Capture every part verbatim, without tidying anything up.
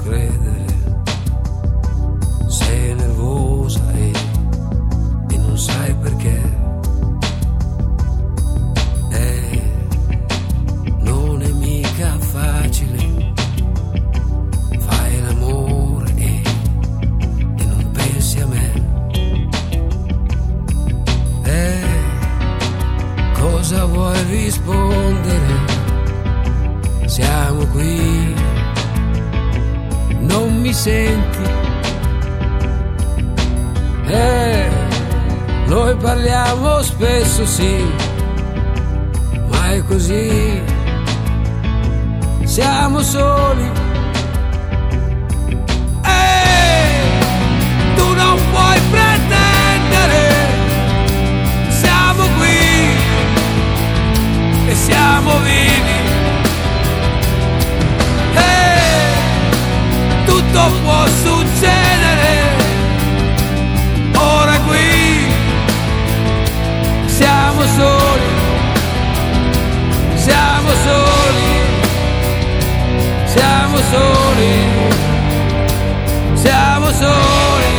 credere. Sei nervosa e, e non sai perché. Eh, non è mica facile. Fai l'amore e, e non pensi a me. Eh, cosa vuoi rispondere? Siamo qui, non mi senti? Eh, noi parliamo spesso, sì, ma è così, siamo soli. Eh, tu non puoi pretendere, siamo qui e siamo vivi. Tutto può succedere, ora qui siamo soli, siamo soli, siamo soli, siamo soli.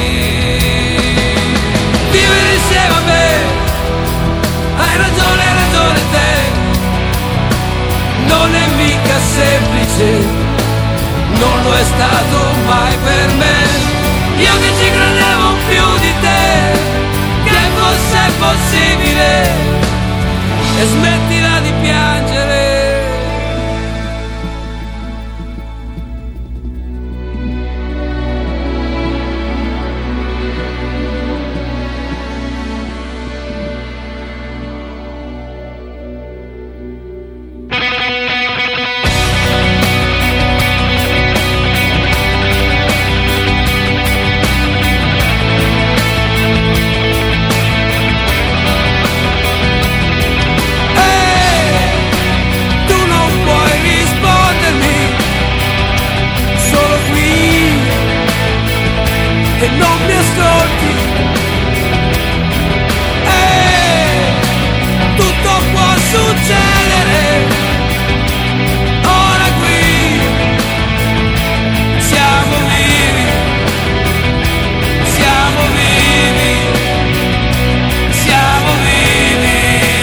Vivere insieme a me, hai ragione, hai ragione te, non è mica semplice. Non lo è stato mai per me. Io che ci credevo più di te, che fosse possibile. E smettila di piangere. E non mi ascolti, eh, tutto può succedere, ora qui siamo vivi, siamo vivi, siamo vivi.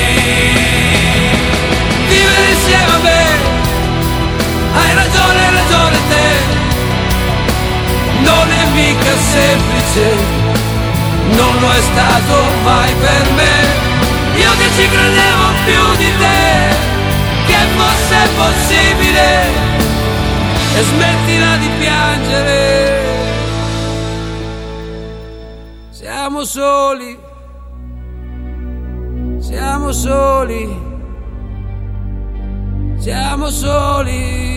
Vivere insieme a me, hai ragione, hai ragione te, non è mica semplice, non lo è stato mai per me. Io che ci credevo più di te, che fosse possibile. E smettila di piangere. Siamo soli, siamo soli, siamo soli.